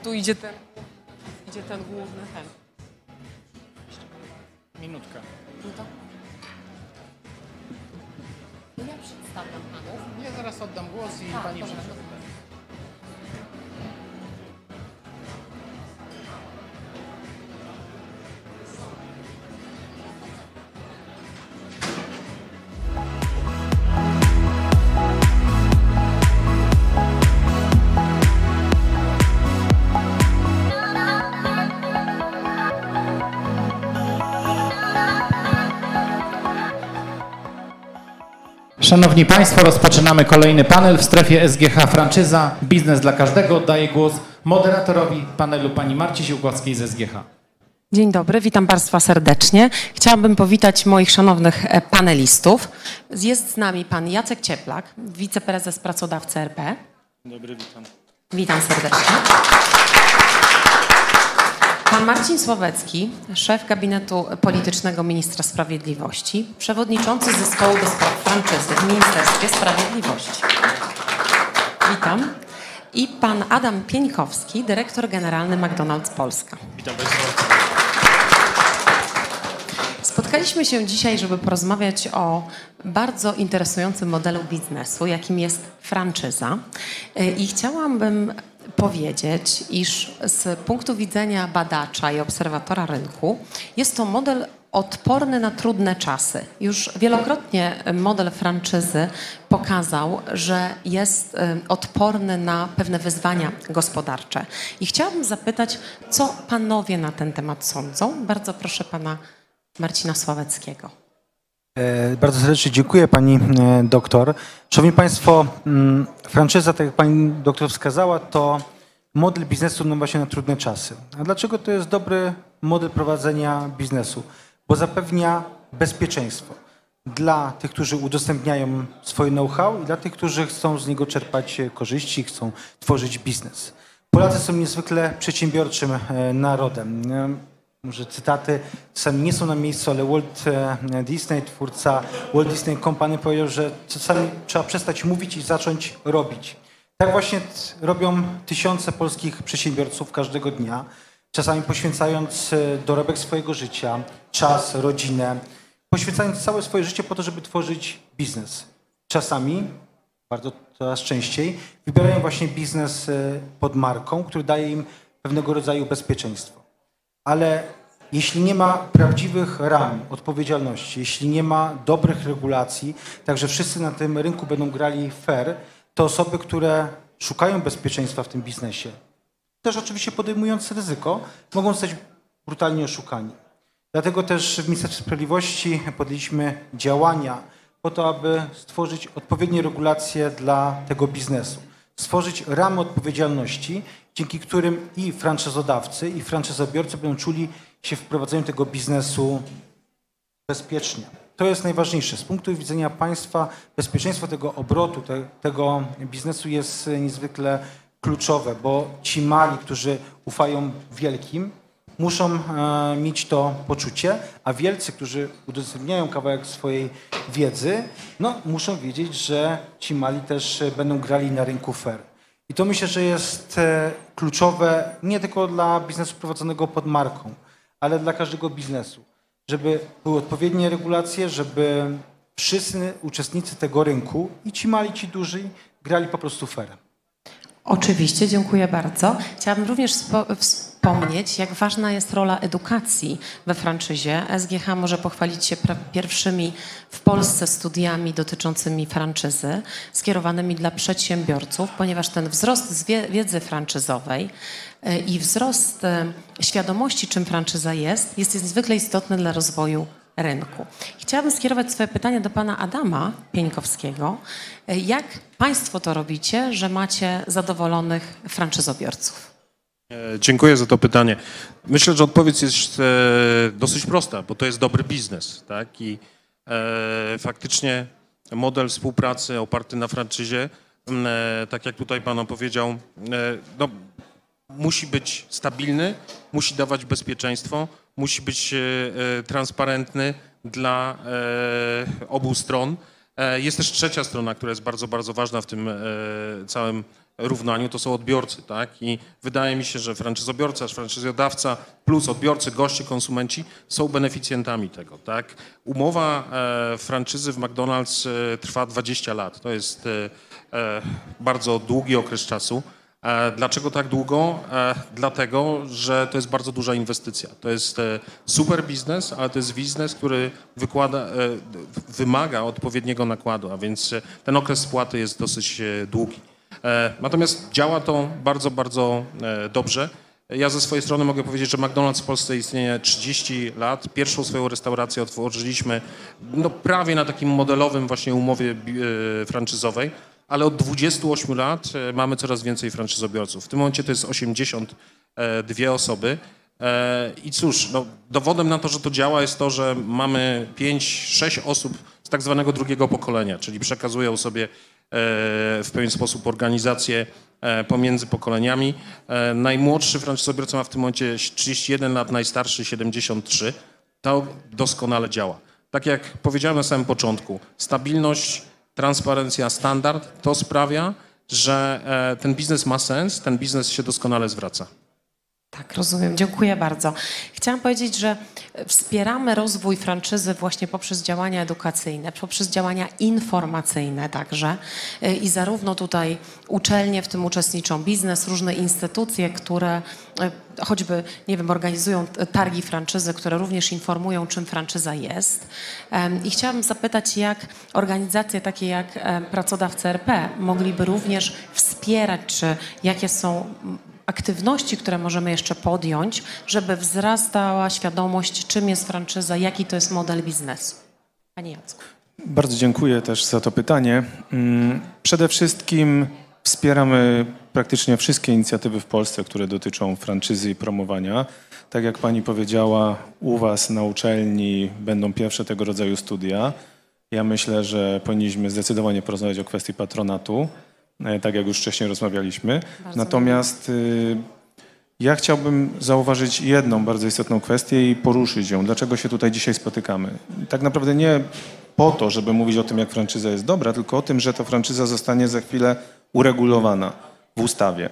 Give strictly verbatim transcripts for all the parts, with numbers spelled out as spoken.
tu idzie ten, idzie ten główny ten. Minutka. No to? Ja przedstawiam panów. Ja zaraz oddam głos i Tak, pani dobra, przedstawi. Szanowni Państwo, rozpoczynamy kolejny panel w strefie S G H Franczyza. Biznes dla każdego. Oddaję głos moderatorowi panelu pani Marcie Ziółkowskiej z S G H. Dzień dobry, witam Państwa serdecznie. Chciałabym powitać moich szanownych panelistów. Jest z nami pan Jacek Cieplak, wiceprezes Pracodawcy R P. Dzień dobry, witam. Witam serdecznie. Pan Marcin Słowecki, szef gabinetu politycznego ministra sprawiedliwości, przewodniczący zespołu do spraw franczyzy w Ministerstwie Sprawiedliwości. Witam. I pan Adam Pieńkowski, dyrektor generalny McDonald's Polska. Witam Państwa. Spotkaliśmy się dzisiaj, żeby porozmawiać o bardzo interesującym modelu biznesu, jakim jest franczyza. I chciałabym powiedzieć, iż z punktu widzenia badacza i obserwatora rynku jest to model odporny na trudne czasy. Już wielokrotnie model franczyzy pokazał, że jest odporny na pewne wyzwania gospodarcze. I chciałabym zapytać, co panowie na ten temat sądzą? Bardzo proszę pana Marcina Słoweckiego. Bardzo serdecznie dziękuję pani doktor. Szanowni Państwo, franczyza, tak jak pani doktor wskazała, to model biznesu no właśnie na trudne czasy. A dlaczego to jest dobry model prowadzenia biznesu? Bo zapewnia bezpieczeństwo dla tych, którzy udostępniają swoje know-how i dla tych, którzy chcą z niego czerpać korzyści, chcą tworzyć biznes. Polacy są niezwykle przedsiębiorczym narodem. Może cytaty czasami nie są na miejscu, ale Walt Disney, twórca Walt Disney Company, powiedział, że czasami trzeba przestać mówić i zacząć robić. Tak właśnie robią tysiące polskich przedsiębiorców każdego dnia, czasami poświęcając dorobek swojego życia, czas, rodzinę, poświęcając całe swoje życie po to, żeby tworzyć biznes. Czasami, bardzo coraz częściej, wybierają właśnie biznes pod marką, który daje im pewnego rodzaju bezpieczeństwo. Ale jeśli nie ma prawdziwych ram odpowiedzialności, jeśli nie ma dobrych regulacji, tak że wszyscy na tym rynku będą grali fair, to osoby, które szukają bezpieczeństwa w tym biznesie, też oczywiście podejmując ryzyko, mogą zostać brutalnie oszukani. Dlatego też w Ministerstwie Sprawiedliwości podjęliśmy działania po to, aby stworzyć odpowiednie regulacje dla tego biznesu. Stworzyć ramy odpowiedzialności, dzięki którym i franczyzodawcy, i franczyzobiorcy będą czuli się w prowadzeniu tego biznesu bezpiecznie. To jest najważniejsze. Z punktu widzenia państwa bezpieczeństwo tego obrotu, te, tego biznesu jest niezwykle kluczowe, bo ci mali, którzy ufają wielkim, muszą e, mieć to poczucie, a wielcy, którzy udostępniają kawałek swojej wiedzy, no, muszą wiedzieć, że ci mali też będą grali na rynku fair. I to myślę, że jest e, kluczowe nie tylko dla biznesu prowadzonego pod marką, ale dla każdego biznesu, żeby były odpowiednie regulacje, żeby wszyscy uczestnicy tego rynku, i ci mali, i ci duży, grali po prostu fair. Oczywiście, dziękuję bardzo. Chciałabym również wspomnieć, jak ważna jest rola edukacji we franczyzie. S G H może pochwalić się pierwszymi w Polsce studiami dotyczącymi franczyzy, skierowanymi dla przedsiębiorców, ponieważ ten wzrost wiedzy franczyzowej i wzrost świadomości, czym franczyza jest, jest niezwykle istotny dla rozwoju rynku. Chciałabym skierować swoje pytanie do pana Adama Pieńkowskiego. Jak państwo to robicie, że macie zadowolonych franczyzobiorców? Dziękuję za to pytanie. Myślę, że odpowiedź jest dosyć prosta, bo to jest dobry biznes, tak? I e, faktycznie model współpracy oparty na franczyzie, e, tak jak tutaj pan opowiedział, e, no, musi być stabilny, musi dawać bezpieczeństwo, musi być e, transparentny dla e, obu stron. E, jest też trzecia strona, która jest bardzo, bardzo ważna w tym e, całym równaniu to są odbiorcy, tak? I wydaje mi się, że franczyzobiorca, franczyzodawca plus odbiorcy, goście, konsumenci są beneficjentami tego, tak? Umowa e, franczyzy w McDonald's e, trwa dwadzieścia lat. To jest e, e, bardzo długi okres czasu. E, dlaczego tak długo? E, dlatego, że to jest bardzo duża inwestycja. To jest e, super biznes, ale to jest biznes, który wykłada, e, wymaga odpowiedniego nakładu, a więc e, ten okres spłaty jest dosyć e, długi. Natomiast działa to bardzo, bardzo dobrze. Ja ze swojej strony mogę powiedzieć, że McDonald's w Polsce istnieje trzydzieści lat. Pierwszą swoją restaurację otworzyliśmy no, prawie na takim modelowym właśnie umowie franczyzowej, ale od dwudziestu ośmiu lat mamy coraz więcej franczyzobiorców. W tym momencie to jest osiemdziesiąt dwie osoby. I cóż, no, dowodem na to, że to działa jest to, że mamy pięć, sześć osób z tak zwanego drugiego pokolenia, czyli przekazują sobie w pewien sposób organizację pomiędzy pokoleniami. Najmłodszy franczyzobiorca ma w tym momencie trzydzieści jeden lat, najstarszy siedemdziesiąt trzy. To doskonale działa. Tak jak powiedziałem na samym początku, stabilność, transparencja, standard to sprawia, że ten biznes ma sens, ten biznes się doskonale zwraca. Tak, rozumiem. Dziękuję bardzo. Chciałam powiedzieć, że wspieramy rozwój franczyzy właśnie poprzez działania edukacyjne, poprzez działania informacyjne także. I zarówno tutaj uczelnie w tym uczestniczą, biznes, różne instytucje, które choćby, nie wiem, organizują targi franczyzy, które również informują, czym franczyza jest. I chciałam zapytać, jak organizacje takie jak Pracodawcy R P mogliby również wspierać, czy jakie są aktywności, które możemy jeszcze podjąć, żeby wzrastała świadomość, czym jest franczyza, jaki to jest model biznesu. Panie Jacku. Bardzo dziękuję też za to pytanie. Przede wszystkim wspieramy praktycznie wszystkie inicjatywy w Polsce, które dotyczą franczyzy i promowania. Tak jak pani powiedziała, u was na uczelni będą pierwsze tego rodzaju studia. Ja myślę, że powinniśmy zdecydowanie porozmawiać o kwestii patronatu, tak jak już wcześniej rozmawialiśmy. Bardzo Natomiast y, ja chciałbym zauważyć jedną bardzo istotną kwestię i poruszyć ją. Dlaczego się tutaj dzisiaj spotykamy? Tak naprawdę nie po to, żeby mówić o tym, jak franczyza jest dobra, tylko o tym, że ta franczyza zostanie za chwilę uregulowana w ustawie.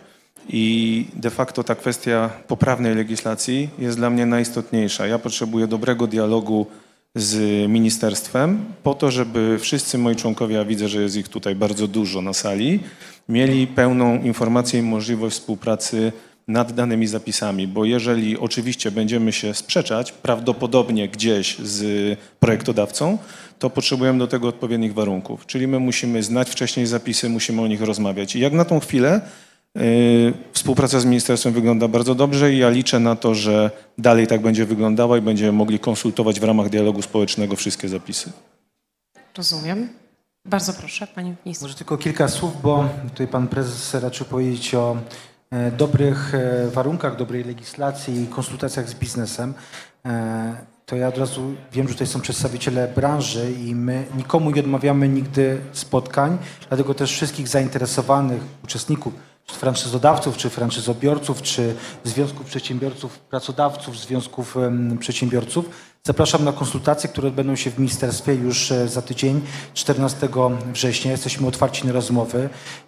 I de facto ta kwestia poprawnej legislacji jest dla mnie najistotniejsza. Ja potrzebuję dobrego dialogu z ministerstwem po to, żeby wszyscy moi członkowie, a widzę, że jest ich tutaj bardzo dużo na sali, mieli pełną informację i możliwość współpracy nad danymi zapisami, bo jeżeli oczywiście będziemy się sprzeczać, prawdopodobnie gdzieś z projektodawcą, to potrzebujemy do tego odpowiednich warunków. Czyli my musimy znać wcześniej zapisy, musimy o nich rozmawiać. I jak na tą chwilę Yy, współpraca z ministerstwem wygląda bardzo dobrze i ja liczę na to, że dalej tak będzie wyglądała i będziemy mogli konsultować w ramach dialogu społecznego wszystkie zapisy. Rozumiem. Bardzo proszę, pani minister. Może tylko kilka słów, bo tutaj pan prezes raczył powiedzieć o e, dobrych e, warunkach, dobrej legislacji i konsultacjach z biznesem. E, to ja od razu wiem, że tutaj są przedstawiciele branży i my nikomu nie odmawiamy nigdy spotkań, dlatego też wszystkich zainteresowanych uczestników, czy franczyzodawców, czy franczyzobiorców, czy związków przedsiębiorców, pracodawców, związków um, przedsiębiorców. Zapraszam na konsultacje, które odbędą się w ministerstwie już e, za tydzień, czternastego września. Jesteśmy otwarci na rozmowy.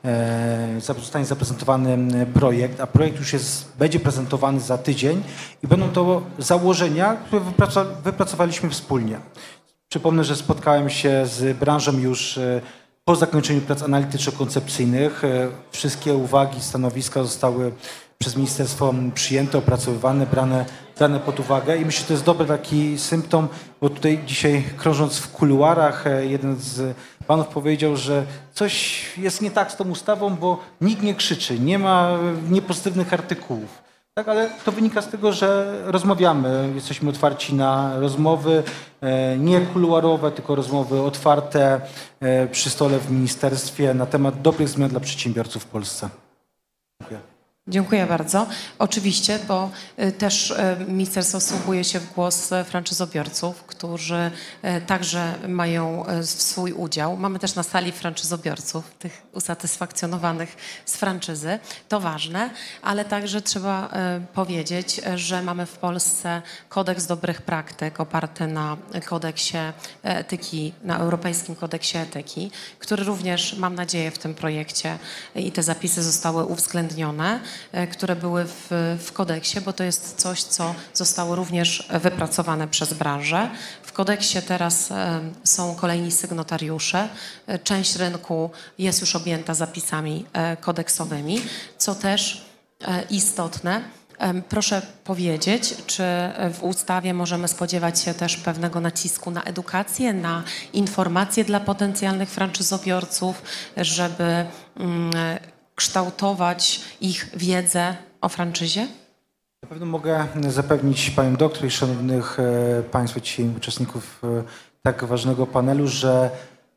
E, zostanie zaprezentowany projekt, a projekt już jest, będzie prezentowany za tydzień i będą to założenia, które wypracow wypracowaliśmy wspólnie. Przypomnę, że spotkałem się z branżą już e, po zakończeniu prac analityczno-koncepcyjnych. Wszystkie uwagi, stanowiska zostały przez ministerstwo przyjęte, opracowywane, brane, brane pod uwagę i myślę, że to jest dobry taki symptom, bo tutaj dzisiaj krążąc w kuluarach jeden z panów powiedział, że coś jest nie tak z tą ustawą, bo nikt nie krzyczy, nie ma niepozytywnych artykułów. Tak, ale to wynika z tego, że rozmawiamy, jesteśmy otwarci na rozmowy, nie kuluarowe, tylko rozmowy otwarte przy stole w ministerstwie na temat dobrych zmian dla przedsiębiorców w Polsce. Dziękuję. Dziękuję bardzo. Oczywiście, bo y, też y, ministerstwo wsłuchuje się w głos y, franczyzobiorców, którzy y, także mają y, swój udział. Mamy też na sali franczyzobiorców, tych usatysfakcjonowanych z franczyzy. To ważne, ale także trzeba y, powiedzieć, y, że mamy w Polsce kodeks dobrych praktyk oparty na kodeksie etyki, na Europejskim Kodeksie Etyki, który również, mam nadzieję, w tym projekcie i te zapisy zostały uwzględnione, które były w, w kodeksie, bo to jest coś, co zostało również wypracowane przez branżę. W kodeksie teraz e, są kolejni sygnatariusze. E, część rynku jest już objęta zapisami e, kodeksowymi, co też e, istotne. E, proszę powiedzieć, czy w ustawie możemy spodziewać się też pewnego nacisku na edukację, na informacje dla potencjalnych franczyzobiorców, żeby mm, kształtować ich wiedzę o franczyzie? Na pewno mogę zapewnić panią doktor i szanownych e, państwa dzisiaj uczestników e, tak ważnego panelu, że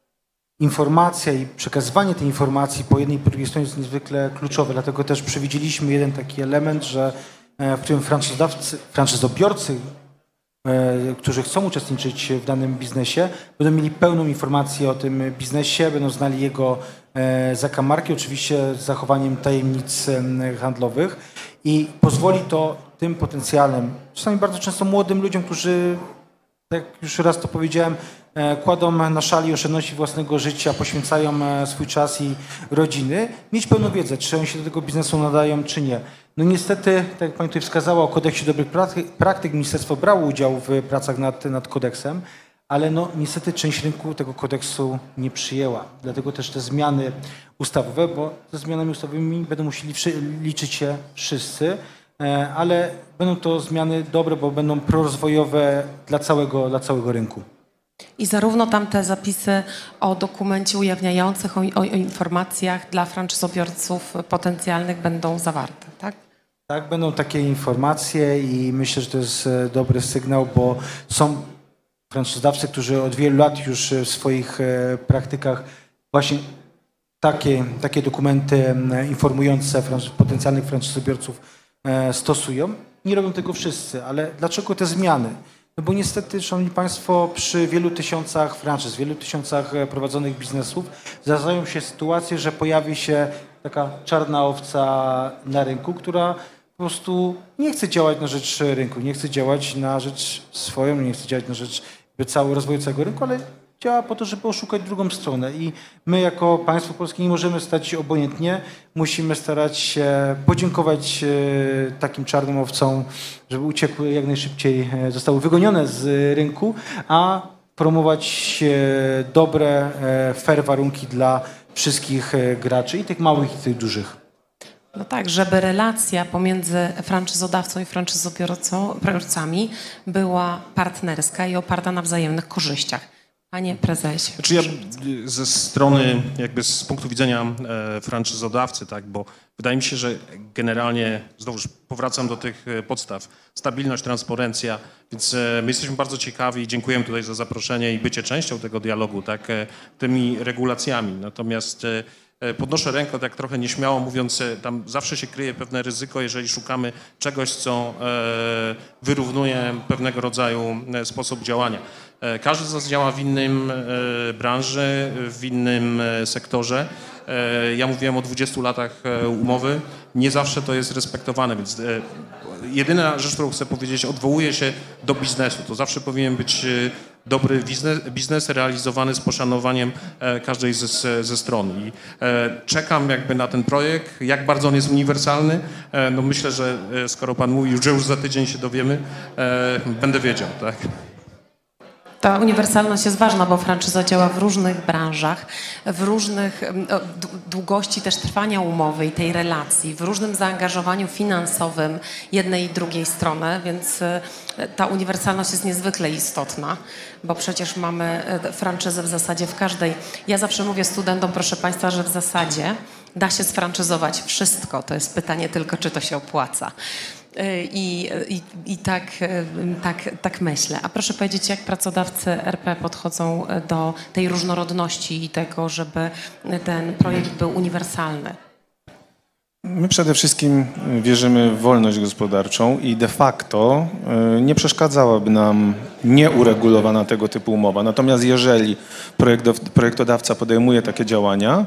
informacja i przekazywanie tej informacji po jednej i po drugiej stronie jest niezwykle kluczowe. Dlatego też przewidzieliśmy jeden taki element, że e, w którym franczyzodawcy, franczyzobiorcy, e, którzy chcą uczestniczyć w danym biznesie, będą mieli pełną informację o tym biznesie, będą znali jego zakamarki, oczywiście z zachowaniem tajemnic handlowych i pozwoli to tym potencjalnym, czasami bardzo często młodym ludziom, którzy, jak już raz to powiedziałem, kładą na szali oszczędności własnego życia, poświęcają swój czas i rodziny, mieć pełną wiedzę, czy oni się do tego biznesu nadają, czy nie. No niestety, tak jak pani tutaj wskazała, o kodeksie dobrych praktyk ministerstwo brało udział w pracach nad, nad kodeksem, ale no niestety część rynku tego kodeksu nie przyjęła. Dlatego też te zmiany ustawowe, bo ze zmianami ustawowymi będą musieli liczyć się wszyscy, ale będą to zmiany dobre, bo będą prorozwojowe dla całego, dla całego rynku. I zarówno tam te zapisy o dokumencie ujawniających, o, o informacjach dla franczyzobiorców potencjalnych będą zawarte, tak? Tak, będą takie informacje i myślę, że to jest dobry sygnał, bo są franczyzodawcy, którzy od wielu lat już w swoich praktykach właśnie takie, takie dokumenty informujące potencjalnych franczyzobiorców stosują. Nie robią tego wszyscy, ale dlaczego te zmiany? No bo niestety, szanowni państwo, przy wielu tysiącach franczyz, wielu tysiącach prowadzonych biznesów zdarzają się sytuacje, że pojawi się taka czarna owca na rynku, która po prostu nie chce działać na rzecz rynku, nie chce działać na rzecz swoją, nie chce działać na rzecz całego rozwoju całego rynku, ale działa po to, żeby oszukać drugą stronę. I my jako państwo polskie nie możemy stać obojętnie. Musimy starać się podziękować takim czarnym owcom, żeby uciekły jak najszybciej, zostały wygonione z rynku, a promować dobre, fair warunki dla wszystkich graczy, i tych małych, i tych dużych. No tak, żeby relacja pomiędzy franczyzodawcą i franczyzobiorcami była partnerska i oparta na wzajemnych korzyściach. Panie prezesie. Znaczy ja ze strony, jakby z punktu widzenia e, franczyzodawcy, tak, bo wydaje mi się, że generalnie, znowuż powracam do tych podstaw, stabilność, transparencja, więc e, my jesteśmy bardzo ciekawi i dziękujemy tutaj za zaproszenie i bycie częścią tego dialogu, tak, e, tymi regulacjami. Natomiast e, podnoszę rękę tak trochę nieśmiało mówiąc, tam zawsze się kryje pewne ryzyko, jeżeli szukamy czegoś, co wyrównuje pewnego rodzaju sposób działania. Każdy z nas działa w innym branży, w innym sektorze. Ja mówiłem o dwudziestu latach umowy, nie zawsze to jest respektowane, więc jedyna rzecz, którą chcę powiedzieć, odwołuję się do biznesu. To zawsze powinien być dobry biznes, biznes realizowany z poszanowaniem każdej ze, ze stron. I czekam jakby na ten projekt, jak bardzo on jest uniwersalny. No myślę, że skoro pan mówił, że już za tydzień się dowiemy, będę wiedział, tak? Ta uniwersalność jest ważna, bo franczyza działa w różnych branżach, w różnych długości też trwania umowy i tej relacji, w różnym zaangażowaniu finansowym jednej i drugiej strony, więc ta uniwersalność jest niezwykle istotna, bo przecież mamy franczyzę w zasadzie w każdej. Ja zawsze mówię studentom, proszę państwa, że w zasadzie da się sfranczyzować wszystko. To jest pytanie tylko, czy to się opłaca. I, i, i tak, tak, tak myślę. A proszę powiedzieć, jak pracodawcy R P podchodzą do tej różnorodności i tego, żeby ten projekt był uniwersalny? My przede wszystkim wierzymy w wolność gospodarczą i de facto y, nie przeszkadzałaby nam nieuregulowana tego typu umowa. Natomiast jeżeli projektow- projektodawca podejmuje takie działania,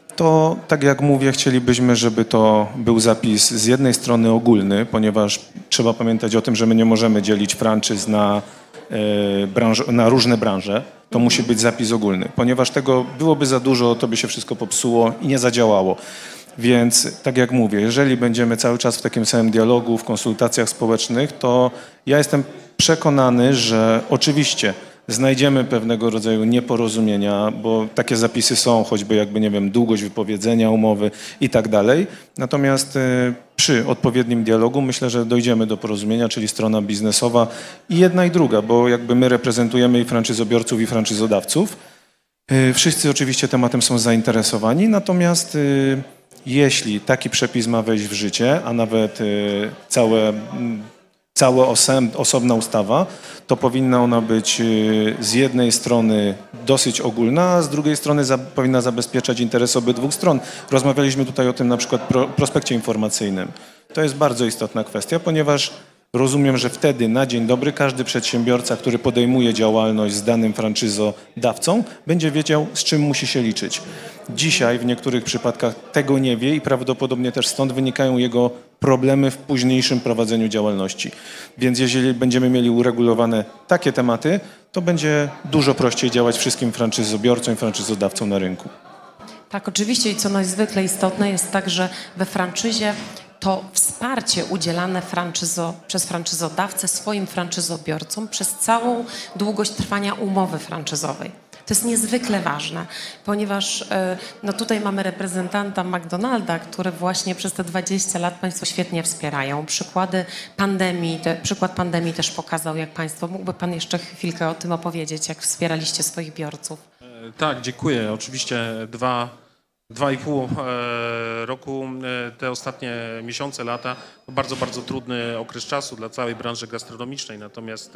to tak jak mówię, chcielibyśmy, żeby to był zapis z jednej strony ogólny, ponieważ trzeba pamiętać o tym, że my nie możemy dzielić franczyz na, y, branż- na różne branże. To musi być zapis ogólny. Ponieważ tego byłoby za dużo, to by się wszystko popsuło i nie zadziałało. Więc tak jak mówię, jeżeli będziemy cały czas w takim samym dialogu, w konsultacjach społecznych, to ja jestem przekonany, że oczywiście znajdziemy pewnego rodzaju nieporozumienia, bo takie zapisy są, choćby jakby, nie wiem, długość wypowiedzenia umowy i tak dalej. Natomiast y, przy odpowiednim dialogu myślę, że dojdziemy do porozumienia, czyli strona biznesowa i jedna i druga, bo jakby my reprezentujemy i franczyzobiorców, i franczyzodawców. Y, wszyscy oczywiście tematem są zainteresowani, natomiast y, jeśli taki przepis ma wejść w życie, a nawet y, całe, cała osem, osobna ustawa, to powinna ona być y, z jednej strony dosyć ogólna, a z drugiej strony za, powinna zabezpieczać interesy obydwu stron. Rozmawialiśmy tutaj o tym na przykład pro, prospekcie informacyjnym. To jest bardzo istotna kwestia, ponieważ rozumiem, że wtedy na dzień dobry każdy przedsiębiorca, który podejmuje działalność z danym franczyzodawcą, będzie wiedział, z czym musi się liczyć. Dzisiaj w niektórych przypadkach tego nie wie i prawdopodobnie też stąd wynikają jego problemy w późniejszym prowadzeniu działalności. Więc jeżeli będziemy mieli uregulowane takie tematy, to będzie dużo prościej działać wszystkim franczyzobiorcom i franczyzodawcom na rynku. Tak, oczywiście i co niezwykle istotne jest tak, że we franczyzie to wsparcie udzielane franczyzo, przez franczyzodawcę swoim franczyzobiorcom przez całą długość trwania umowy franczyzowej. To jest niezwykle ważne, ponieważ no tutaj mamy reprezentanta McDonalda, który właśnie przez te dwadzieścia lat Państwo świetnie wspierają. Przykłady pandemii, te, przykład pandemii też pokazał, jak Państwo, mógłby Pan jeszcze chwilkę o tym opowiedzieć, jak wspieraliście swoich biorców? Tak, dziękuję. Oczywiście dwa, dwa i pół roku, te ostatnie miesiące, lata, to bardzo, bardzo trudny okres czasu dla całej branży gastronomicznej. Natomiast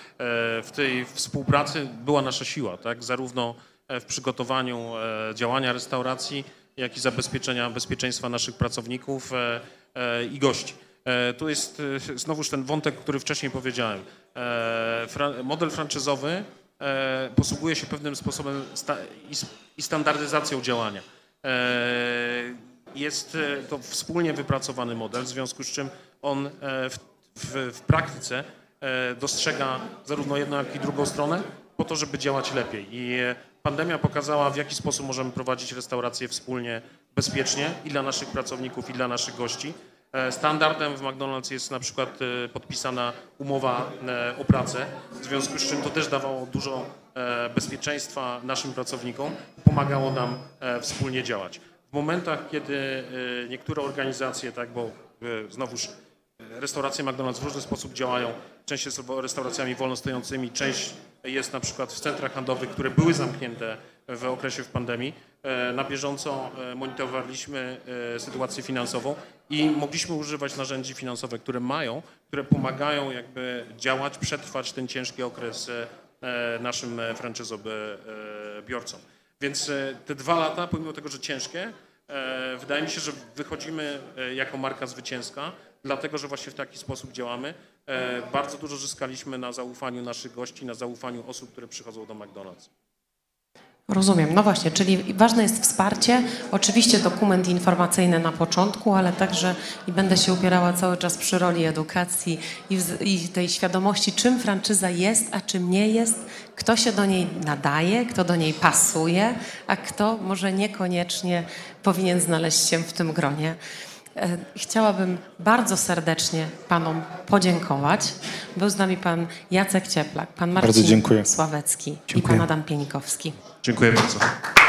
w tej współpracy była nasza siła, tak? Zarówno w przygotowaniu działania restauracji, jak i zabezpieczenia bezpieczeństwa naszych pracowników i gości. Tu jest znowuż ten wątek, który wcześniej powiedziałem. Model franczyzowy posługuje się pewnym sposobem i standaryzacją działania. Jest to wspólnie wypracowany model, w związku z czym on w, w, w praktyce dostrzega zarówno jedną, jak i drugą stronę po to, żeby działać lepiej. I pandemia pokazała, w jaki sposób możemy prowadzić restaurację wspólnie, bezpiecznie i dla naszych pracowników, i dla naszych gości. Standardem w McDonald's jest na przykład podpisana umowa o pracę, w związku z czym to też dawało dużo bezpieczeństwa naszym pracownikom, pomagało nam wspólnie działać. W momentach, kiedy niektóre organizacje, tak, bo znowuż restauracje McDonald's w różny sposób działają, część jest restauracjami wolnostojącymi, część jest na przykład w centrach handlowych, które były zamknięte w okresie w pandemii. Na bieżąco monitorowaliśmy sytuację finansową i mogliśmy używać narzędzi finansowych, które mają, które pomagają jakby działać, przetrwać ten ciężki okres naszym franczyzobiorcom. Więc te dwa lata, pomimo tego, że ciężkie, wydaje mi się, że wychodzimy jako marka zwycięska, dlatego że właśnie w taki sposób działamy. Bardzo dużo zyskaliśmy na zaufaniu naszych gości, na zaufaniu osób, które przychodzą do McDonald's. Rozumiem. No właśnie, czyli ważne jest wsparcie, oczywiście dokument informacyjny na początku, ale także i będę się upierała cały czas przy roli edukacji i, w, i tej świadomości, czym franczyza jest, a czym nie jest, kto się do niej nadaje, kto do niej pasuje, a kto może niekoniecznie powinien znaleźć się w tym gronie. Chciałabym bardzo serdecznie Panom podziękować. Był z nami Pan Jacek Cieplak, Pan Marcin Sławecki Dziękuję. i Pan Adam Pienikowski. Dziękuję bardzo.